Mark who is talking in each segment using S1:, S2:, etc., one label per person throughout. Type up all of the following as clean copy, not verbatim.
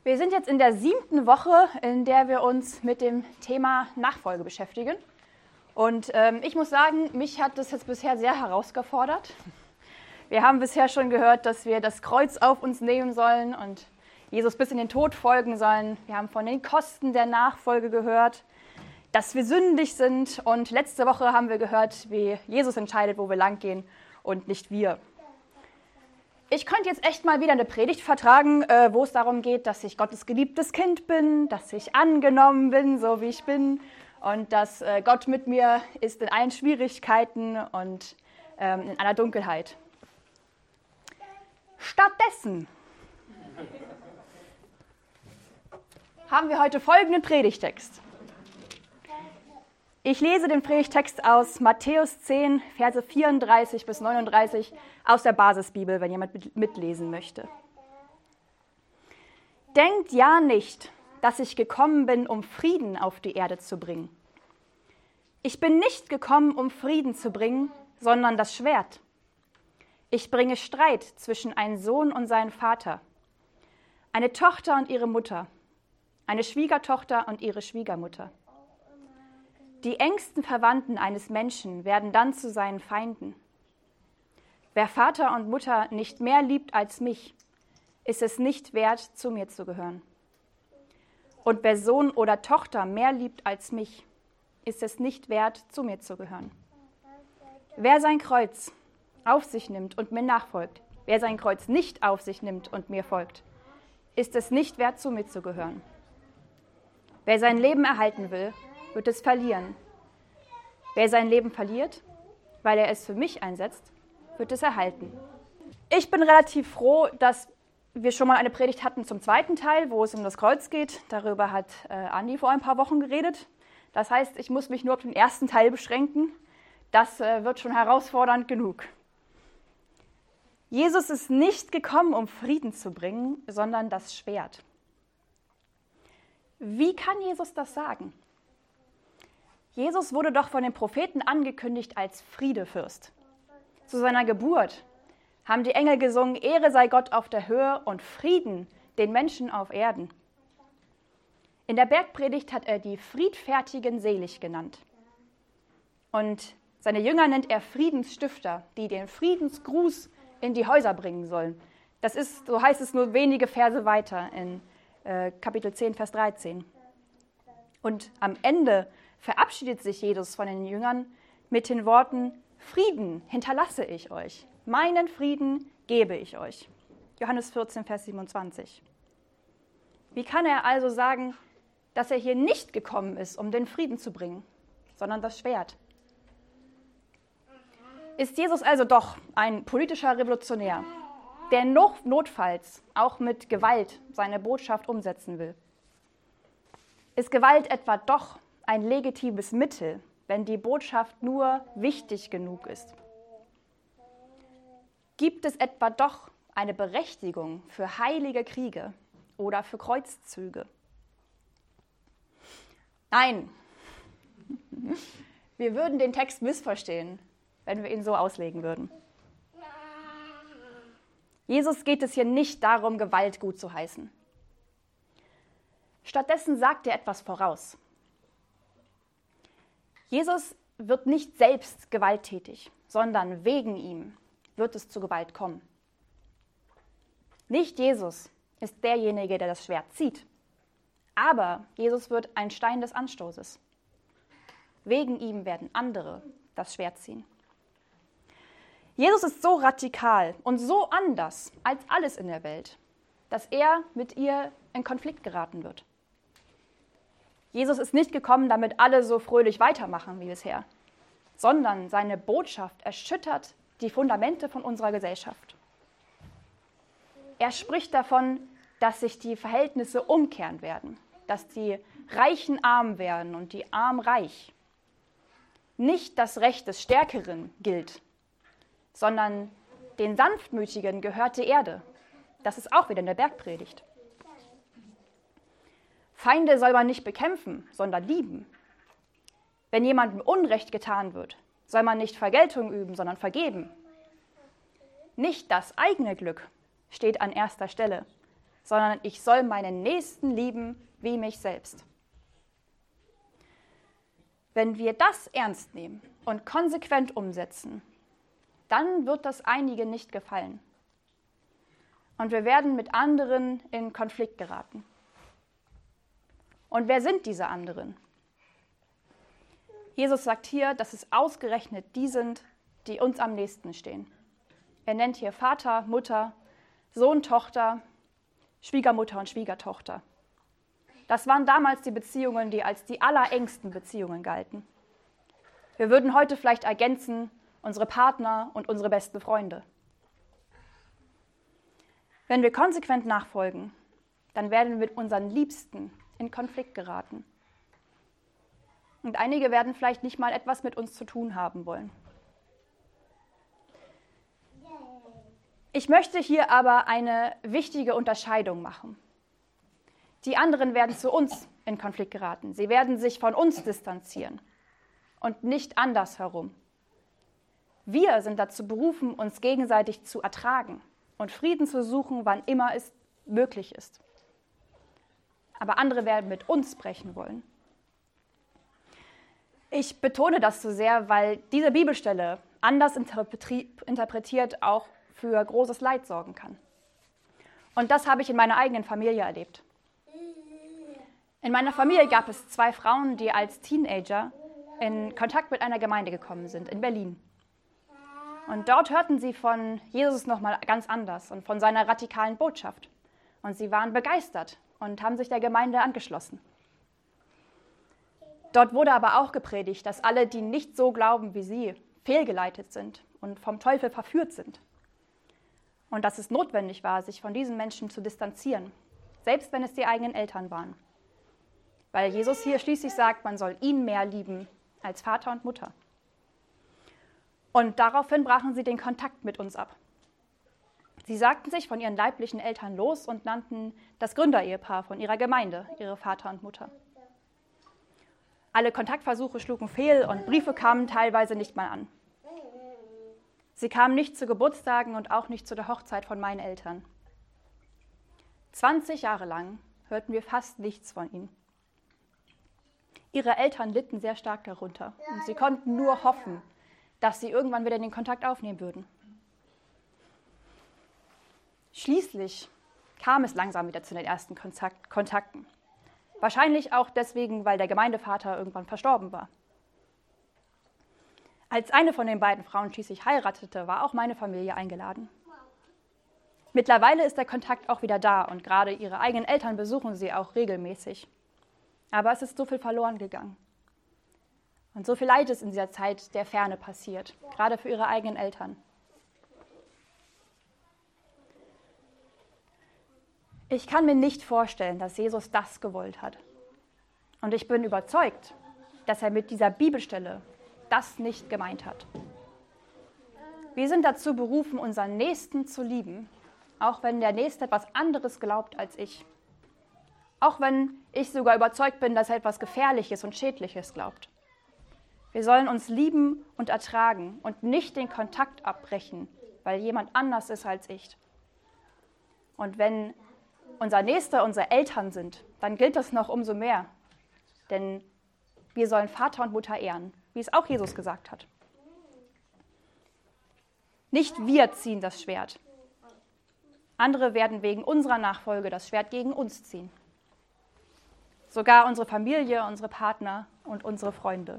S1: Wir sind jetzt in der 7. Woche, in der wir uns mit dem Thema Nachfolge beschäftigen. Und ich muss sagen, mich hat das jetzt bisher sehr herausgefordert. Wir haben bisher schon gehört, dass wir das Kreuz auf uns nehmen sollen und Jesus bis in den Tod folgen sollen. Wir haben von den Kosten der Nachfolge gehört, dass wir sündig sind. Und letzte Woche haben wir gehört, wie Jesus entscheidet, wo wir langgehen und nicht wir. Ich könnte jetzt echt mal wieder eine Predigt vertragen, wo es darum geht, dass ich Gottes geliebtes Kind bin, dass ich angenommen bin, so wie ich bin und dass Gott mit mir ist in allen Schwierigkeiten und in aller Dunkelheit. Stattdessen haben wir heute folgenden Predigtext. Ich lese den Predigtext aus Matthäus 10, Verse 34 bis 39 aus der Basisbibel, wenn jemand mitlesen möchte. Denkt ja nicht, dass ich gekommen bin, um Frieden auf die Erde zu bringen. Ich bin nicht gekommen, um Frieden zu bringen, sondern das Schwert. Ich bringe Streit zwischen einem Sohn und seinem Vater, eine Tochter und ihre Mutter, eine Schwiegertochter und ihre Schwiegermutter. Die engsten Verwandten eines Menschen werden dann zu seinen Feinden. Wer Vater und Mutter nicht mehr liebt als mich, ist es nicht wert, zu mir zu gehören. Und wer Sohn oder Tochter mehr liebt als mich, ist es nicht wert, zu mir zu gehören. Wer sein Kreuz auf sich nimmt und mir nachfolgt, wer sein Kreuz nicht auf sich nimmt und mir folgt, ist es nicht wert, zu mir zu gehören. Wer sein Leben erhalten will, wird es verlieren. Wer sein Leben verliert, weil er es für mich einsetzt, wird es erhalten. Ich bin relativ froh, dass wir schon mal eine Predigt hatten zum zweiten Teil, wo es um das Kreuz geht. Darüber hat Andi vor ein paar Wochen geredet. Das heißt, ich muss mich nur auf den ersten Teil beschränken. Das wird schon herausfordernd genug. Jesus ist nicht gekommen, um Frieden zu bringen, sondern das Schwert. Wie kann Jesus das sagen? Jesus wurde doch von den Propheten angekündigt als Friedefürst. Zu seiner Geburt haben die Engel gesungen, Ehre sei Gott auf der Höhe und Frieden den Menschen auf Erden. In der Bergpredigt hat er die Friedfertigen selig genannt. Und seine Jünger nennt er Friedensstifter, die den Friedensgruß in die Häuser bringen sollen. Das ist, so heißt es nur wenige Verse weiter in Kapitel 10, Vers 13. Und am Ende verabschiedet sich Jesus von den Jüngern mit den Worten, Frieden hinterlasse ich euch, meinen Frieden gebe ich euch. Johannes 14, Vers 27. Wie kann er also sagen, dass er hier nicht gekommen ist, um den Frieden zu bringen, sondern das Schwert? Ist Jesus also doch ein politischer Revolutionär, der notfalls auch mit Gewalt seine Botschaft umsetzen will? Ist Gewalt etwa doch ein legitimes Mittel, wenn die Botschaft nur wichtig genug ist? Gibt es etwa doch eine Berechtigung für heilige Kriege oder für Kreuzzüge? Nein, wir würden den Text missverstehen, wenn wir ihn so auslegen würden. Jesus geht es hier nicht darum, Gewalt gut zu heißen. Stattdessen sagt er etwas voraus. Jesus wird nicht selbst gewalttätig, sondern wegen ihm wird es zu Gewalt kommen. Nicht Jesus ist derjenige, der das Schwert zieht, aber Jesus wird ein Stein des Anstoßes. Wegen ihm werden andere das Schwert ziehen. Jesus ist so radikal und so anders als alles in der Welt, dass er mit ihr in Konflikt geraten wird. Jesus ist nicht gekommen, damit alle so fröhlich weitermachen wie bisher, sondern seine Botschaft erschüttert die Fundamente von unserer Gesellschaft. Er spricht davon, dass sich die Verhältnisse umkehren werden, dass die Reichen arm werden und die Armen reich. Nicht das Recht des Stärkeren gilt, sondern den Sanftmütigen gehört die Erde. Das ist auch wieder in der Bergpredigt. Feinde soll man nicht bekämpfen, sondern lieben. Wenn jemandem Unrecht getan wird, soll man nicht Vergeltung üben, sondern vergeben. Nicht das eigene Glück steht an erster Stelle, sondern ich soll meinen Nächsten lieben wie mich selbst. Wenn wir das ernst nehmen und konsequent umsetzen, dann wird das einigen nicht gefallen. Und wir werden mit anderen in Konflikt geraten. Und wer sind diese anderen? Jesus sagt hier, dass es ausgerechnet die sind, die uns am nächsten stehen. Er nennt hier Vater, Mutter, Sohn, Tochter, Schwiegermutter und Schwiegertochter. Das waren damals die Beziehungen, die als die allerengsten Beziehungen galten. Wir würden heute vielleicht ergänzen, unsere Partner und unsere besten Freunde. Wenn wir konsequent nachfolgen, dann werden wir mit unseren Liebsten in Konflikt geraten. Und einige werden vielleicht nicht mal etwas mit uns zu tun haben wollen. Ich möchte hier aber eine wichtige Unterscheidung machen. Die anderen werden zu uns in Konflikt geraten. Sie werden sich von uns distanzieren und nicht andersherum. Wir sind dazu berufen, uns gegenseitig zu ertragen und Frieden zu suchen, wann immer es möglich ist. Aber andere werden mit uns brechen wollen. Ich betone das so sehr, weil diese Bibelstelle anders interpretiert auch für großes Leid sorgen kann. Und das habe ich in meiner eigenen Familie erlebt. In meiner Familie gab es 2 Frauen, die als Teenager in Kontakt mit einer Gemeinde gekommen sind, in Berlin. Und dort hörten sie von Jesus nochmal ganz anders und von seiner radikalen Botschaft. Und sie waren begeistert und haben sich der Gemeinde angeschlossen. Dort wurde aber auch gepredigt, dass alle, die nicht so glauben wie sie, fehlgeleitet sind und vom Teufel verführt sind. Und dass es notwendig war, sich von diesen Menschen zu distanzieren, selbst wenn es die eigenen Eltern waren. Weil Jesus hier schließlich sagt, man soll ihn mehr lieben als Vater und Mutter. Und daraufhin brachen sie den Kontakt mit uns ab. Sie sagten sich von ihren leiblichen Eltern los und nannten das Gründerehepaar von ihrer Gemeinde ihre Vater und Mutter. Alle Kontaktversuche schlugen fehl und Briefe kamen teilweise nicht mal an. Sie kamen nicht zu Geburtstagen und auch nicht zu der Hochzeit von meinen Eltern. 20 Jahre lang hörten wir fast nichts von ihnen. Ihre Eltern litten sehr stark darunter und sie konnten nur hoffen, dass sie irgendwann wieder den Kontakt aufnehmen würden. Schließlich kam es langsam wieder zu den ersten Kontakten. Wahrscheinlich auch deswegen, weil der Gemeindevater irgendwann verstorben war. Als eine von den beiden Frauen schließlich heiratete, war auch meine Familie eingeladen. Mittlerweile ist der Kontakt auch wieder da und gerade ihre eigenen Eltern besuchen sie auch regelmäßig. Aber es ist so viel verloren gegangen. Und so viel Leid ist in dieser Zeit der Ferne passiert, gerade für ihre eigenen Eltern. Ich kann mir nicht vorstellen, dass Jesus das gewollt hat. Und ich bin überzeugt, dass er mit dieser Bibelstelle das nicht gemeint hat. Wir sind dazu berufen, unseren Nächsten zu lieben, auch wenn der Nächste etwas anderes glaubt als ich. Auch wenn ich sogar überzeugt bin, dass er etwas Gefährliches und Schädliches glaubt. Wir sollen uns lieben und ertragen und nicht den Kontakt abbrechen, weil jemand anders ist als ich. Und wenn unser Nächster unsere Eltern sind, dann gilt das noch umso mehr. Denn wir sollen Vater und Mutter ehren, wie es auch Jesus gesagt hat. Nicht wir ziehen das Schwert. Andere werden wegen unserer Nachfolge das Schwert gegen uns ziehen. Sogar unsere Familie, unsere Partner und unsere Freunde.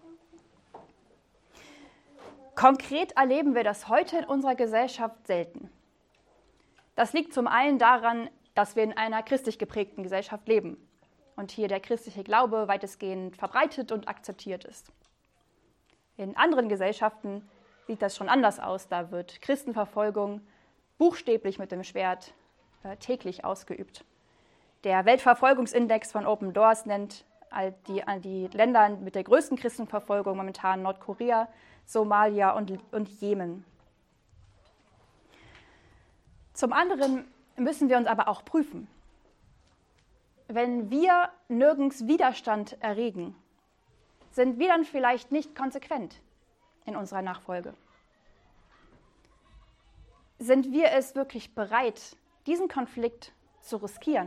S1: Konkret erleben wir das heute in unserer Gesellschaft selten. Das liegt zum einen daran, dass wir in einer christlich geprägten Gesellschaft leben und hier der christliche Glaube weitestgehend verbreitet und akzeptiert ist. In anderen Gesellschaften sieht das schon anders aus. Da wird Christenverfolgung buchstäblich mit dem Schwert täglich ausgeübt. Der Weltverfolgungsindex von Open Doors nennt die Länder mit der größten Christenverfolgung momentan Nordkorea, Somalia und Jemen. Zum anderen müssen wir uns aber auch prüfen. Wenn wir nirgends Widerstand erregen, sind wir dann vielleicht nicht konsequent in unserer Nachfolge? Sind wir es wirklich bereit, diesen Konflikt zu riskieren?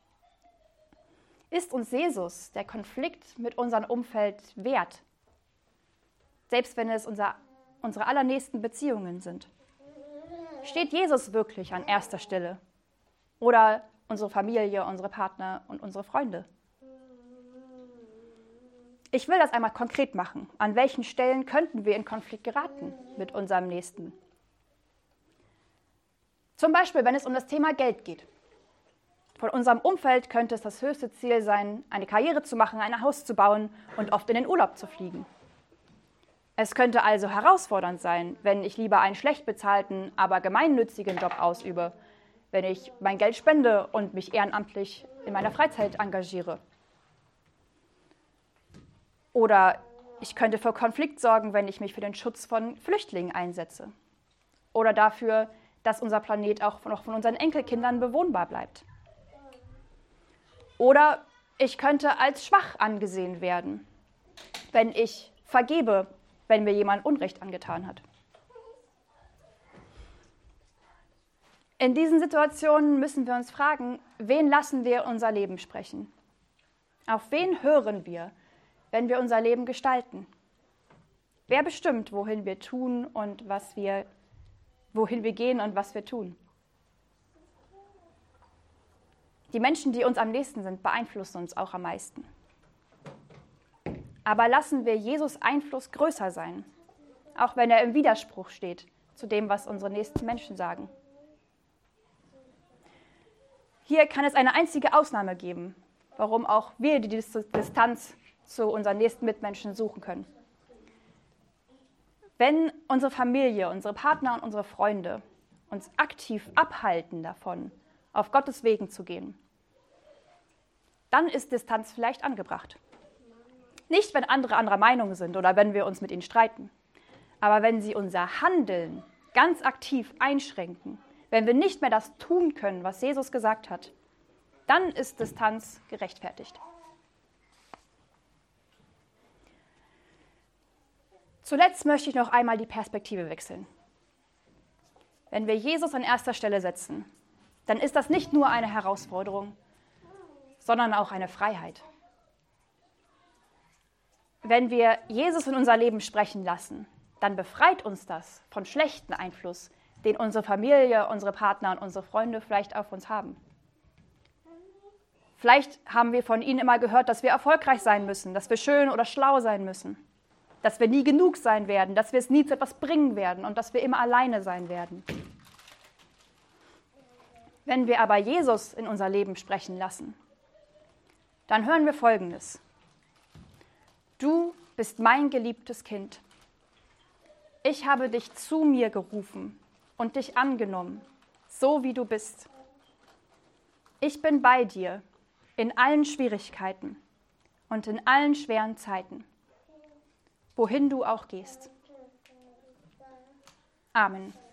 S1: Ist uns Jesus der Konflikt mit unserem Umfeld wert? Selbst wenn es unsere allernächsten Beziehungen sind. Steht Jesus wirklich an erster Stelle? Oder unsere Familie, unsere Partner und unsere Freunde? Ich will das einmal konkret machen. An welchen Stellen könnten wir in Konflikt geraten mit unserem Nächsten? Zum Beispiel, wenn es um das Thema Geld geht. Von unserem Umfeld könnte es das höchste Ziel sein, eine Karriere zu machen, ein Haus zu bauen und oft in den Urlaub zu fliegen. Es könnte also herausfordernd sein, wenn ich lieber einen schlecht bezahlten, aber gemeinnützigen Job ausübe, wenn ich mein Geld spende und mich ehrenamtlich in meiner Freizeit engagiere. Oder ich könnte für Konflikt sorgen, wenn ich mich für den Schutz von Flüchtlingen einsetze. Oder dafür, dass unser Planet auch noch von unseren Enkelkindern bewohnbar bleibt. Oder ich könnte als schwach angesehen werden, wenn ich vergebe, wenn mir jemand Unrecht angetan hat. In diesen Situationen müssen wir uns fragen, wen lassen wir unser Leben sprechen? Auf wen hören wir, wenn wir unser Leben gestalten? Wer bestimmt, wohin wir gehen und was wir tun? Die Menschen, die uns am nächsten sind, beeinflussen uns auch am meisten. Aber lassen wir Jesus' Einfluss größer sein, auch wenn er im Widerspruch steht zu dem, was unsere nächsten Menschen sagen. Hier kann es eine einzige Ausnahme geben, warum auch wir die Distanz zu unseren nächsten Mitmenschen suchen können. Wenn unsere Familie, unsere Partner und unsere Freunde uns aktiv abhalten davon, auf Gottes Wegen zu gehen, dann ist Distanz vielleicht angebracht. Nicht, wenn andere anderer Meinung sind oder wenn wir uns mit ihnen streiten, aber wenn sie unser Handeln ganz aktiv einschränken, wenn wir nicht mehr das tun können, was Jesus gesagt hat, dann ist Distanz gerechtfertigt. Zuletzt möchte ich noch einmal die Perspektive wechseln. Wenn wir Jesus an erster Stelle setzen, dann ist das nicht nur eine Herausforderung, sondern auch eine Freiheit. Wenn wir Jesus in unser Leben sprechen lassen, dann befreit uns das von schlechten Einfluss, den unsere Familie, unsere Partner und unsere Freunde vielleicht auf uns haben. Vielleicht haben wir von ihnen immer gehört, dass wir erfolgreich sein müssen, dass wir schön oder schlau sein müssen, dass wir nie genug sein werden, dass wir es nie zu etwas bringen werden und dass wir immer alleine sein werden. Wenn wir aber Jesus in unser Leben sprechen lassen, dann hören wir Folgendes. Du bist mein geliebtes Kind. Ich habe dich zu mir gerufen und dich angenommen, so wie du bist. Ich bin bei dir in allen Schwierigkeiten und in allen schweren Zeiten, wohin du auch gehst. Amen.